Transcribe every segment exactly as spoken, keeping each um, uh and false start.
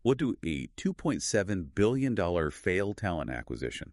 We'll do a two point seven billion dollars failed talent acquisition,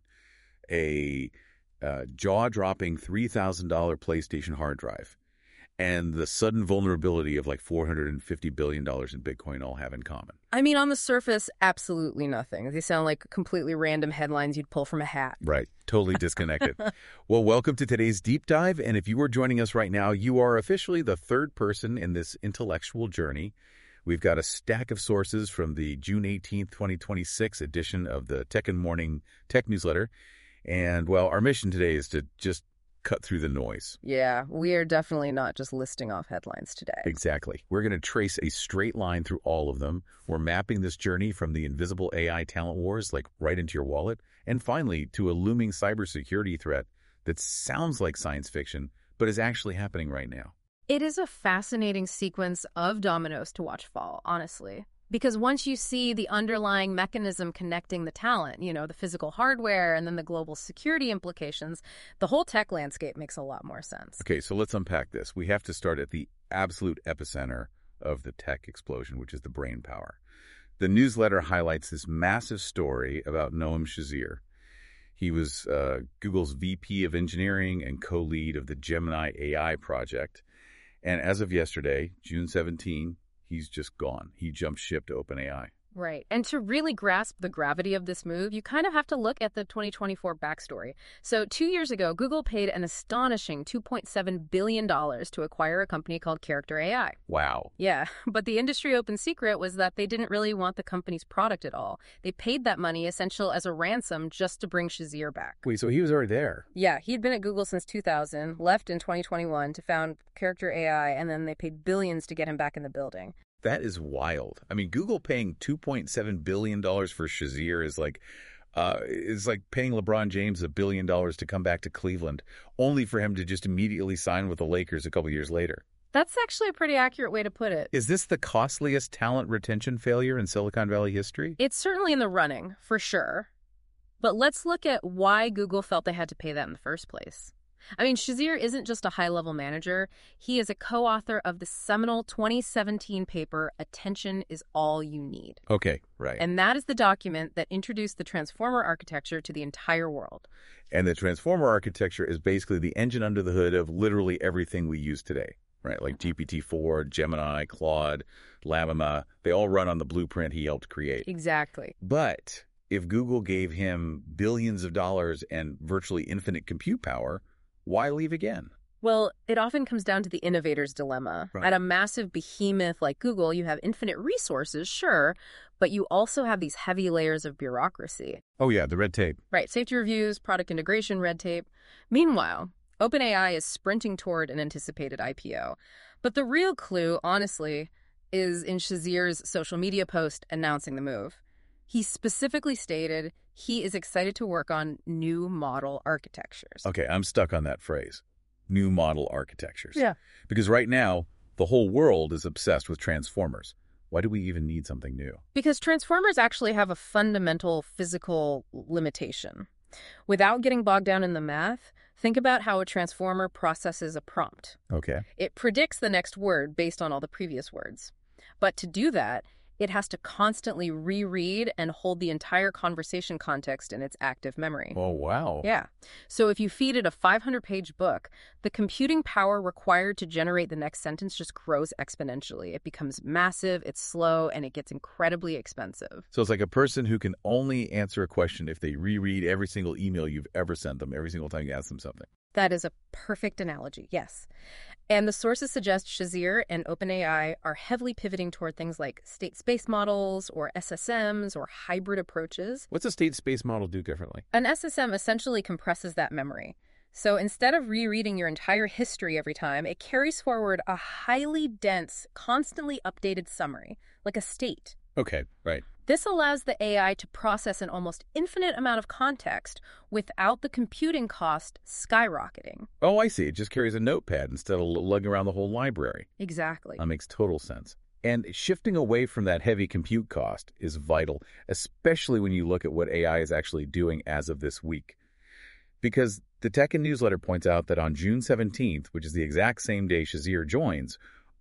a uh, jaw-dropping three thousand dollars PlayStation hard drive, and the sudden vulnerability of like four hundred fifty billion dollars in Bitcoin all have in common. I mean, on the surface, absolutely nothing. They sound like completely random headlines you'd pull from a hat. Right. Totally disconnected. Well, welcome to today's deep dive. And if you are joining us right now, you are officially the third person in this intellectual journey. We've got a stack of sources from the June eighteenth, twenty twenty-six edition of the Tech and Morning Tech Newsletter. And, well, our mission today is to just cut through the noise. Yeah, we are definitely not just listing off headlines today. Exactly. We're going to trace a straight line through all of them. We're mapping this journey from the invisible A I talent wars, like right into your wallet, and finally to a looming cybersecurity threat that sounds like science fiction, but is actually happening right now. It is a fascinating sequence of dominoes to watch fall, honestly. Because once you see the underlying mechanism connecting the talent, you know, the physical hardware and then the global security implications, the whole tech landscape makes a lot more sense. Okay, so let's unpack this. We have to start at the absolute epicenter of the tech explosion, which is the brain power. The newsletter highlights this massive story about Noam Shazir. He was uh, Google's V P of Engineering and co-lead of the Gemini A I project. And as of yesterday, June seventeenth, he's just gone. He jumped ship to OpenAI. Right. And to really grasp the gravity of this move, you kind of have to look at the twenty twenty-four backstory. So two years ago, Google paid an astonishing two point seven billion dollars to acquire a company called Character A I. Wow. Yeah, but the industry open secret was that they didn't really want the company's product at all. They paid that money essential as a ransom just to bring Shazir back. Wait, so he was already there? Yeah, he'd been at Google since two thousand, left in twenty twenty-one to found Character A I, and then they paid billions to get him back in the building. That is wild. I mean, Google paying two point seven billion dollars for Shazir is like uh, is like paying LeBron James a billion dollars to come back to Cleveland, only for him to just immediately sign with the Lakers a couple years later. That's actually a pretty accurate way to put it. Is this the costliest talent retention failure in Silicon Valley history? It's certainly in the running, for sure. But let's look at why Google felt they had to pay that in the first place. I mean, Shazir isn't just a high-level manager. He is a co-author of the seminal twenty seventeen paper, Attention is All You Need. Okay, right. And that is the document that introduced the transformer architecture to the entire world. And the transformer architecture is basically the engine under the hood of literally everything we use today, right? Like G P T four, Gemini, Claude, Llama, they all run on the blueprint he helped create. Exactly. But if Google gave him billions of dollars and virtually infinite compute power, why leave again? Well, it often comes down to the innovator's dilemma. Right. At a massive behemoth like Google, you have infinite resources, sure, but you also have these heavy layers of bureaucracy. Oh, yeah, the red tape. Right, safety reviews, product integration, red tape. Meanwhile, OpenAI is sprinting toward an anticipated I P O. But the real clue, honestly, is in Shazir's social media post announcing the move. He specifically stated he is excited to work on new model architectures. Okay, I'm stuck on that phrase. New model architectures. Yeah. Because right now, the whole world is obsessed with transformers. Why do we even need something new? Because transformers actually have a fundamental physical limitation. Without getting bogged down in the math, think about how a transformer processes a prompt. Okay. It predicts the next word based on all the previous words. But to do that, it has to constantly reread and hold the entire conversation context in its active memory. Oh, wow. Yeah. So if you feed it a five hundred page book, the computing power required to generate the next sentence just grows exponentially. It becomes massive, it's slow, and it gets incredibly expensive. So it's like a person who can only answer a question if they reread every single email you've ever sent them, every single time you ask them something. That is a perfect analogy, yes. And the sources suggest Shazir and OpenAI are heavily pivoting toward things like state space models or S S Ms or hybrid approaches. What's a state space model do differently? An S S M essentially compresses that memory. So instead of rereading your entire history every time, it carries forward a highly dense, constantly updated summary, like a state. Okay, right. This allows the A I to process an almost infinite amount of context without the computing cost skyrocketing. Oh, I see. It just carries a notepad instead of lugging around the whole library. Exactly. That makes total sense. And shifting away from that heavy compute cost is vital, especially when you look at what A I is actually doing as of this week. Because the Tech and Newsletter points out that on June seventeenth, which is the exact same day Shazir joins,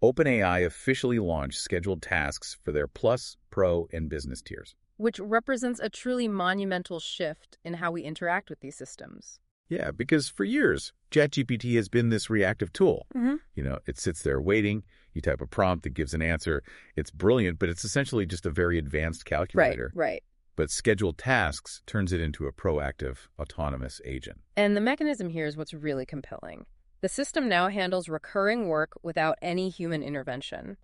OpenAI officially launched scheduled tasks for their Plus, Pro, and Business tiers. Which represents a truly monumental shift in how we interact with these systems. Yeah, because for years, ChatGPT has been this reactive tool. Mm-hmm. You know, it sits there waiting. You type a prompt, it gives an answer. It's brilliant, but it's essentially just a very advanced calculator. Right, right. But scheduled tasks turns it into a proactive, autonomous agent. And the mechanism here is what's really compelling. The system now handles recurring work without any human intervention.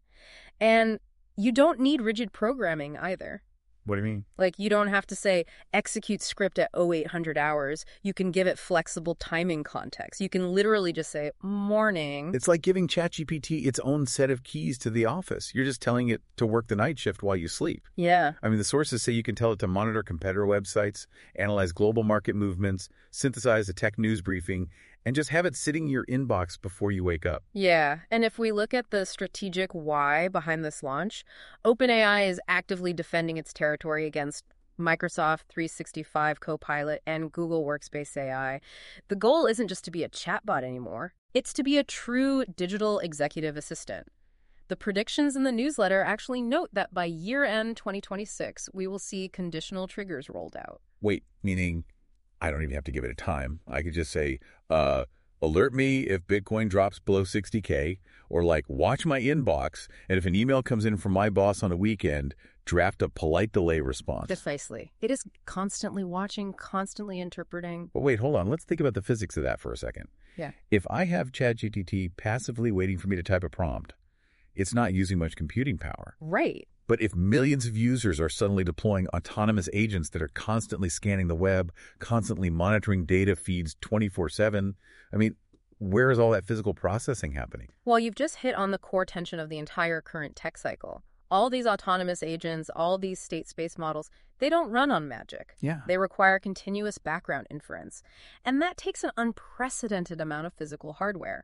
And you don't need rigid programming either. What do you mean? Like, you don't have to say, execute script at oh eight hundred hours. You can give it flexible timing context. You can literally just say, morning. It's like giving ChatGPT its own set of keys to the office. You're just telling it to work the night shift while you sleep. Yeah. I mean, the sources say you can tell it to monitor competitor websites, analyze global market movements, synthesize a tech news briefing, and just have it sitting in your inbox before you wake up. Yeah, and if we look at the strategic why behind this launch, OpenAI is actively defending its territory against Microsoft three sixty-five Copilot and Google Workspace A I. The goal isn't just to be a chatbot anymore. It's to be a true digital executive assistant. The predictions in the newsletter actually note that by year-end twenty twenty-six, we will see conditional triggers rolled out. Wait, meaning I don't even have to give it a time. I could just say, uh, alert me if Bitcoin drops below sixty K, or like, watch my inbox, and if an email comes in from my boss on a weekend, draft a polite delay response. Precisely. It is constantly watching, constantly interpreting. But wait, hold on. Let's think about the physics of that for a second. Yeah. If I have ChatGPT passively waiting for me to type a prompt, it's not using much computing power. Right. But if millions of users are suddenly deploying autonomous agents that are constantly scanning the web, constantly monitoring data feeds twenty-four seven, I mean, where is all that physical processing happening? Well, you've just hit on the core tension of the entire current tech cycle. All these autonomous agents, all these state space models, they don't run on magic. Yeah. They require continuous background inference. And that takes an unprecedented amount of physical hardware.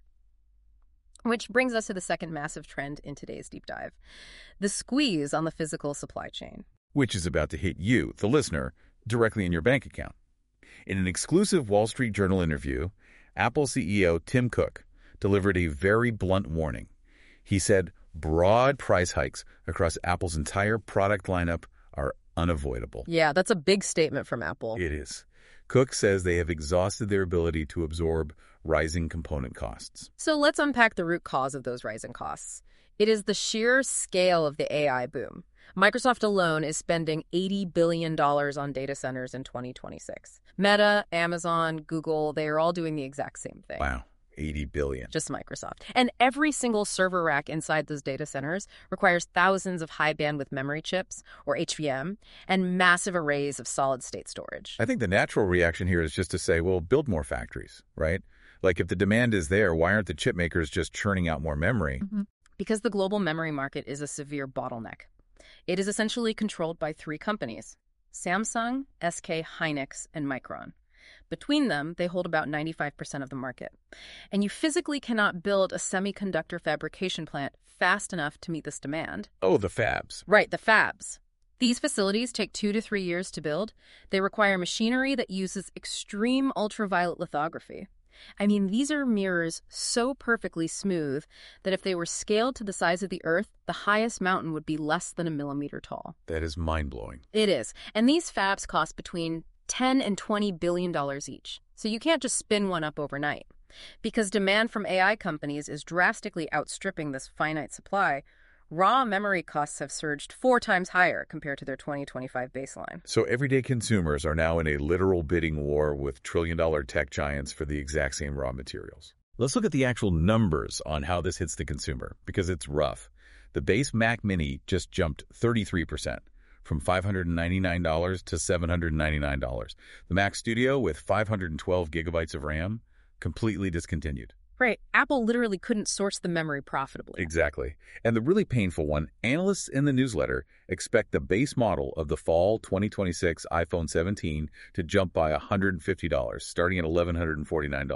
Which brings us to the second massive trend in today's deep dive, the squeeze on the physical supply chain. Which is about to hit you, the listener, directly in your bank account. In an exclusive Wall Street Journal interview, Apple C E O Tim Cook delivered a very blunt warning. He said broad price hikes across Apple's entire product lineup are unavoidable. Yeah, that's a big statement from Apple. It is. Cook says they have exhausted their ability to absorb rising component costs. So let's unpack the root cause of those rising costs. It is the sheer scale of the A I boom. Microsoft alone is spending eighty billion dollars on data centers in twenty twenty-six. Meta, Amazon, Google, they are all doing the exact same thing. Wow, eighty billion dollars. Just Microsoft. And every single server rack inside those data centers requires thousands of high-bandwidth memory chips, or H V M, and massive arrays of solid-state storage. I think the natural reaction here is just to say, well, build more factories, right? Like, if the demand is there, why aren't the chip makers just churning out more memory? Mm-hmm. Because the global memory market is a severe bottleneck. It is essentially controlled by three companies: Samsung, S K Hynix, and Micron. Between them, they hold about ninety-five percent of the market. And you physically cannot build a semiconductor fabrication plant fast enough to meet this demand. Oh, the fabs. Right, the fabs. These facilities take two to three years to build. They require machinery that uses extreme ultraviolet lithography. I mean, these are mirrors so perfectly smooth that if they were scaled to the size of the Earth, the highest mountain would be less than a millimeter tall. That is mind-blowing. It is. And these fabs cost between ten and twenty billion dollars each. So you can't just spin one up overnight. Because demand from A I companies is drastically outstripping this finite supply, raw memory costs have surged four times higher compared to their twenty twenty-five baseline. So everyday consumers are now in a literal bidding war with trillion-dollar tech giants for the exact same raw materials. Let's look at the actual numbers on how this hits the consumer, because it's rough. The base Mac Mini just jumped thirty-three percent, from five hundred ninety-nine dollars to seven hundred ninety-nine dollars. The Mac Studio with five hundred twelve gigabytes of RAM, completely discontinued. Right. Apple literally couldn't source the memory profitably. Exactly. And the really painful one, analysts in the newsletter expect the base model of the fall twenty twenty-six iPhone seventeen to jump by one hundred fifty dollars, starting at one thousand one hundred forty-nine dollars.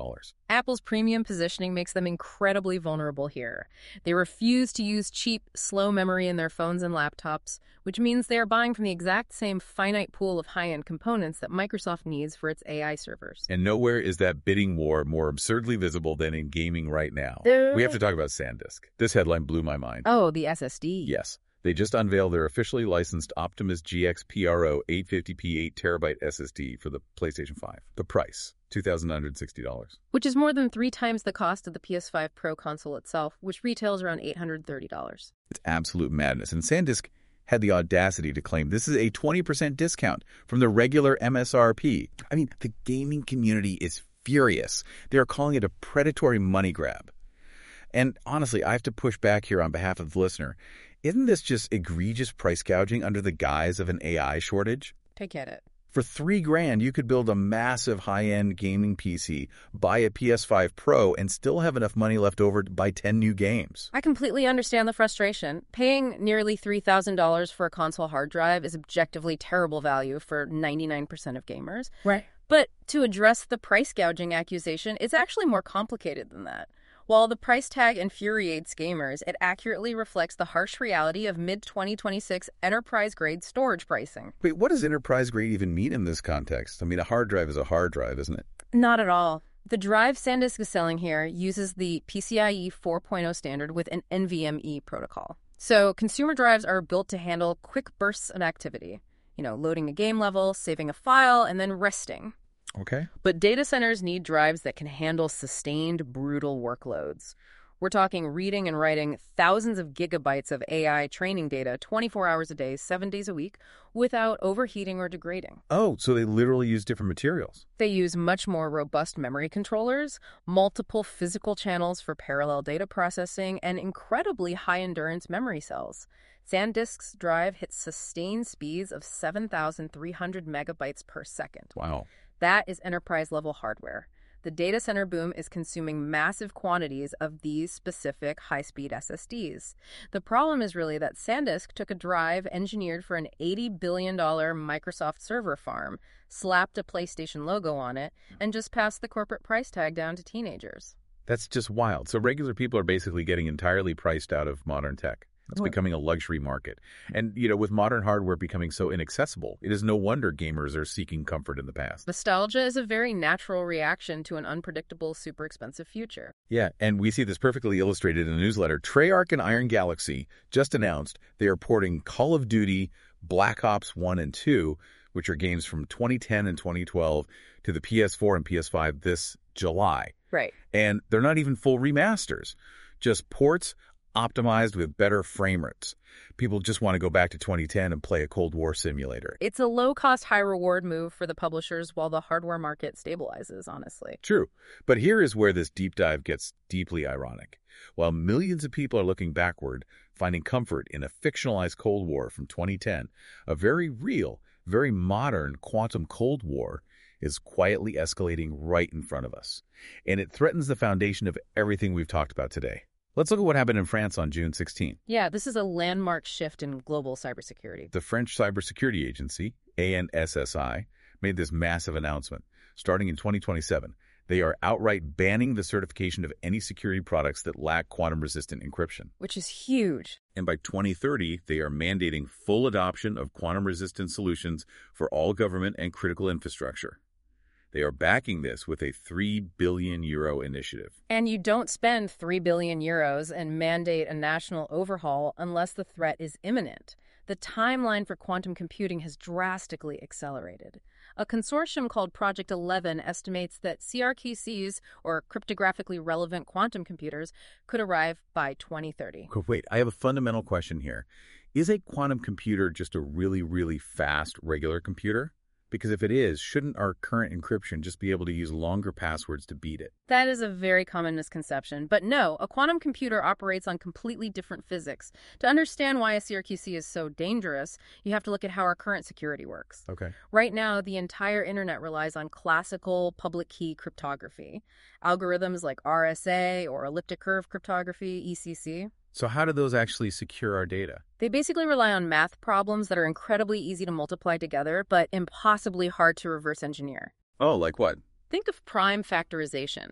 Apple's premium positioning makes them incredibly vulnerable here. They refuse to use cheap, slow memory in their phones and laptops, which means they are buying from the exact same finite pool of high-end components that Microsoft needs for its A I servers. And nowhere is that bidding war more absurdly visible than in gaming right now. Uh, We have to talk about SanDisk. This headline blew my mind. Oh, the S S D. Yes. They just unveiled their officially licensed Optimus G X P R O eight fifty p eight terabyte S S D for the PlayStation five. The price, two thousand nine hundred sixty dollars. Which is more than three times the cost of the P S five Pro console itself, which retails around eight hundred thirty dollars. It's absolute madness. And SanDisk had the audacity to claim this is a twenty percent discount from the regular M S R P. I mean, the gaming community is furious. They are calling it a predatory money grab. And honestly, I have to push back here on behalf of the listener. Isn't this just egregious price gouging under the guise of an A I shortage? I get it. For three grand, you could build a massive high-end gaming P C, buy a P S five Pro, and still have enough money left over to buy ten new games. I completely understand the frustration. Paying nearly three thousand dollars for a console hard drive is objectively terrible value for ninety-nine percent of gamers. Right. But to address the price gouging accusation, it's actually more complicated than that. While the price tag infuriates gamers, it accurately reflects the harsh reality of mid twenty twenty-six enterprise-grade storage pricing. Wait, what does enterprise grade even mean in this context? I mean, a hard drive is a hard drive, isn't it? Not at all. The drive SanDisk is selling here uses the PCIe four point oh standard with an N V M e protocol. So consumer drives are built to handle quick bursts of activity. You know, loading a game level, saving a file, and then resting. Okay. But data centers need drives that can handle sustained, brutal workloads. We're talking reading and writing thousands of gigabytes of A I training data twenty-four hours a day, seven days a week, without overheating or degrading. Oh, so they literally use different materials. They use much more robust memory controllers, multiple physical channels for parallel data processing, and incredibly high-endurance memory cells. SanDisk's drive hits sustained speeds of seven thousand three hundred megabytes per second. Wow. That is enterprise-level hardware. The data center boom is consuming massive quantities of these specific high-speed S S Ds. The problem is really that SanDisk took a drive engineered for an eighty billion dollars Microsoft server farm, slapped a PlayStation logo on it, and just passed the corporate price tag down to teenagers. That's just wild. So regular people are basically getting entirely priced out of modern tech. It's becoming a luxury market. And, you know, with modern hardware becoming so inaccessible, it is no wonder gamers are seeking comfort in the past. Nostalgia is a very natural reaction to an unpredictable, super expensive future. Yeah, and we see this perfectly illustrated in a newsletter. Treyarch and Iron Galaxy just announced they are porting Call of Duty, Black Ops one and two, which are games from twenty ten and twenty twelve, to the P S four and P S five this July. Right. And they're not even full remasters, just ports optimized with better frame rates. People just want to go back to twenty ten and play a Cold War simulator. It's a low-cost, high-reward move for the publishers while the hardware market stabilizes, honestly. True. But here is where this deep dive gets deeply ironic. While millions of people are looking backward, finding comfort in a fictionalized Cold War from twenty ten, a very real, very modern quantum Cold War is quietly escalating right in front of us. And it threatens the foundation of everything we've talked about today. Let's look at what happened in France on June sixteenth. Yeah, this is a landmark shift in global cybersecurity. The French cybersecurity agency, A N S S I, made this massive announcement. Starting in twenty twenty-seven, they are outright banning the certification of any security products that lack quantum-resistant encryption. Which is huge. And by twenty thirty, they are mandating full adoption of quantum-resistant solutions for all government and critical infrastructure. They are backing this with a three billion euro initiative. And you don't spend three billion euros and mandate a national overhaul unless the threat is imminent. The timeline for quantum computing has drastically accelerated. A consortium called Project eleven estimates that C R Q Cs, or cryptographically relevant quantum computers, could arrive by twenty thirty. Wait, I have a fundamental question here. Is a quantum computer just a really, really fast regular computer? Because if it is, shouldn't our current encryption just be able to use longer passwords to beat it? That is a very common misconception. But no, a quantum computer operates on completely different physics. To understand why a C R Q C is so dangerous, you have to look at how our current security works. Okay. Right now, the entire internet relies on classical public key cryptography. Algorithms like R S A or elliptic curve cryptography, E C C. So how do those actually secure our data? They basically rely on math problems that are incredibly easy to multiply together, but impossibly hard to reverse engineer. Oh, like what? Think of prime factorization.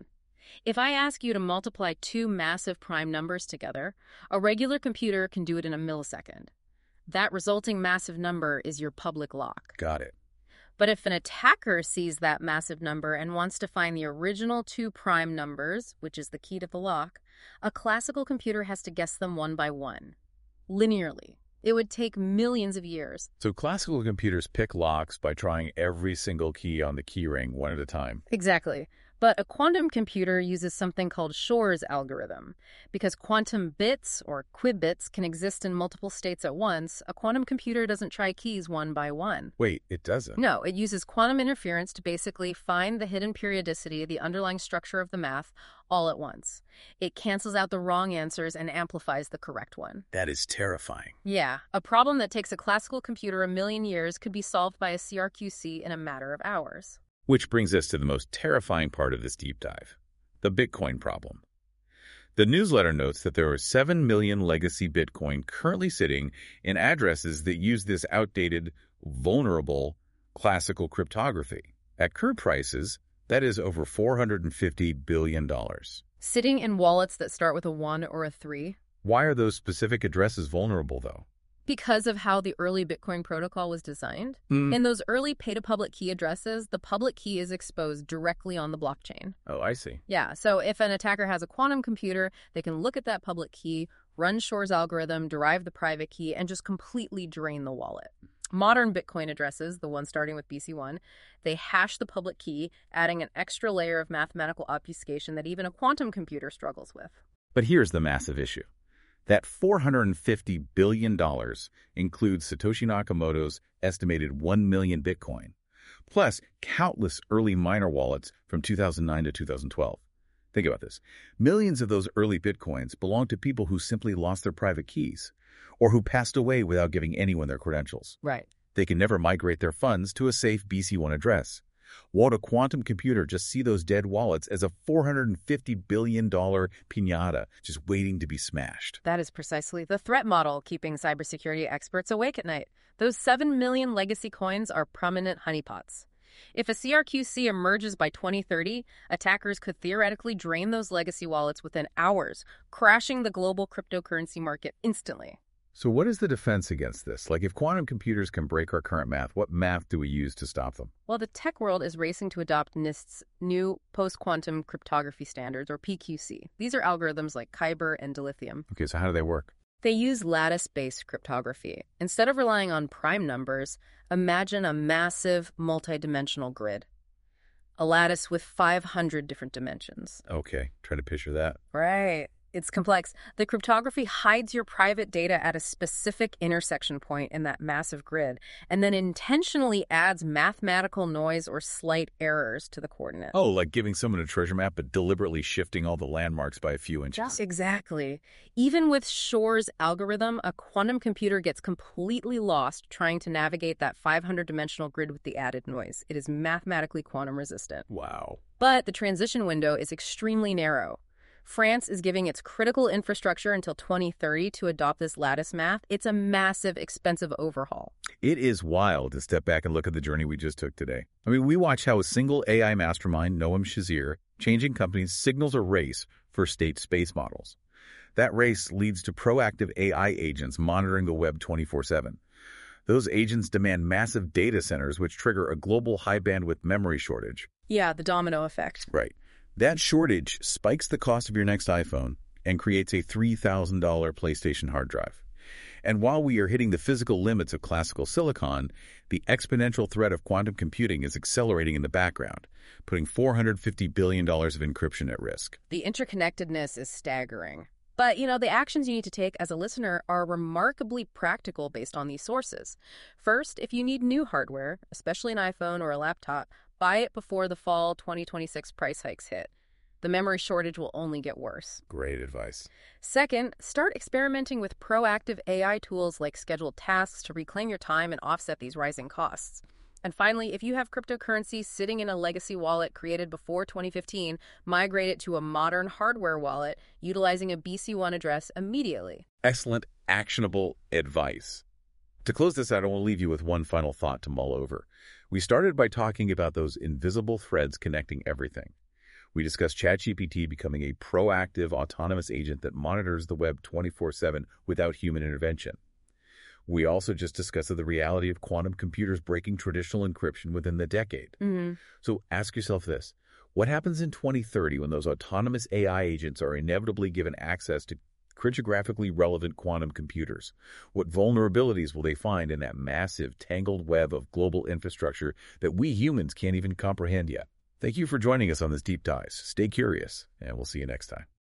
If I ask you to multiply two massive prime numbers together, a regular computer can do it in a millisecond. That resulting massive number is your public lock. Got it. But if an attacker sees that massive number and wants to find the original two prime numbers, which is the key to the lock, a classical computer has to guess them one by one, linearly. It would take millions of years. So classical computers pick locks by trying every single key on the keyring one at a time. Exactly. But a quantum computer uses something called Shor's algorithm. Because quantum bits, or qubits, can exist in multiple states at once, a quantum computer doesn't try keys one by one. Wait, it doesn't? No, it uses quantum interference to basically find the hidden periodicity, the underlying structure of the math, all at once. It cancels out the wrong answers and amplifies the correct one. That is terrifying. Yeah, a problem that takes a classical computer a million years could be solved by a C R Q C in a matter of hours. Which brings us to the most terrifying part of this deep dive, the Bitcoin problem. The newsletter notes that there are seven million legacy Bitcoin currently sitting in addresses that use this outdated, vulnerable, classical cryptography. At current prices, that is over four hundred fifty billion dollars. Sitting in wallets that start with a one or a three. Why are those specific addresses vulnerable, though? Because of how the early Bitcoin protocol was designed. Mm. In those early pay-to-public key addresses, the public key is exposed directly on the blockchain. Oh, I see. Yeah, so if an attacker has a quantum computer, they can look at that public key, run Shor's algorithm, derive the private key, and just completely drain the wallet. Modern Bitcoin addresses, the ones starting with B C one, they hash the public key, adding an extra layer of mathematical obfuscation that even a quantum computer struggles with. But here's the massive issue. That four hundred fifty billion dollars includes Satoshi Nakamoto's estimated one million Bitcoin, plus countless early miner wallets from two thousand nine to two thousand twelve. Think about this. Millions of those early Bitcoins belong to people who simply lost their private keys, or who passed away without giving anyone their credentials. Right. They can never migrate their funds to a safe B C one address. Won't a quantum computer just see those dead wallets as a four hundred fifty billion dollars piñata just waiting to be smashed? That is precisely the threat model keeping cybersecurity experts awake at night. Those seven million legacy coins are prominent honeypots. If a C R Q C emerges by twenty thirty, attackers could theoretically drain those legacy wallets within hours, crashing the global cryptocurrency market instantly. So what is the defense against this? Like, if quantum computers can break our current math, what math do we use to stop them? Well, the tech world is racing to adopt NIST's new post-quantum cryptography standards, or P Q C. These are algorithms like Kyber and Dilithium. Okay, so how do they work? They use lattice-based cryptography. Instead of relying on prime numbers, imagine a massive multidimensional grid. A lattice with five hundred different dimensions. Okay, try to picture that. Right. It's complex. The cryptography hides your private data at a specific intersection point in that massive grid, and then intentionally adds mathematical noise or slight errors to the coordinate. Oh, like giving someone a treasure map, but deliberately shifting all the landmarks by a few inches. Exactly. Even with Shor's algorithm, a quantum computer gets completely lost trying to navigate that five hundred dimensional grid with the added noise. It is mathematically quantum resistant. Wow. But the transition window is extremely narrow. France is giving its critical infrastructure until twenty thirty to adopt this lattice math. It's a massive, expensive overhaul. It is wild to step back and look at the journey we just took today. I mean, we watch how a single A I mastermind, Noam Shazir, changing companies, signals a race for state space models. That race leads to proactive A I agents monitoring the web twenty-four seven. Those agents demand massive data centers, which trigger a global high-bandwidth memory shortage. Yeah, the domino effect. Right. That shortage spikes the cost of your next iPhone and creates a three thousand dollars PlayStation hard drive. And while we are hitting the physical limits of classical silicon, the exponential threat of quantum computing is accelerating in the background, putting four hundred fifty billion dollars of encryption at risk. The interconnectedness is staggering. But, you know, the actions you need to take as a listener are remarkably practical based on these sources. First, if you need new hardware, especially an iPhone or a laptop, buy it before the fall twenty twenty-six price hikes hit. The memory shortage will only get worse. Great advice. Second, start experimenting with proactive A I tools like scheduled tasks to reclaim your time and offset these rising costs. And finally, if you have cryptocurrency sitting in a legacy wallet created before twenty fifteen, migrate it to a modern hardware wallet utilizing a B C one address immediately. Excellent, actionable advice. To close this out, I want to leave you with one final thought to mull over. We started by talking about those invisible threads connecting everything. We discuss ChatGPT becoming a proactive, autonomous agent that monitors the web twenty-four seven without human intervention. We also just discussed the reality of quantum computers breaking traditional encryption within the decade. Mm-hmm. So ask yourself this. What happens in twenty thirty when those autonomous A I agents are inevitably given access to cryptographically relevant quantum computers? What vulnerabilities will they find in that massive, tangled web of global infrastructure that we humans can't even comprehend yet? Thank you for joining us on this deep dive. Stay curious, and we'll see you next time.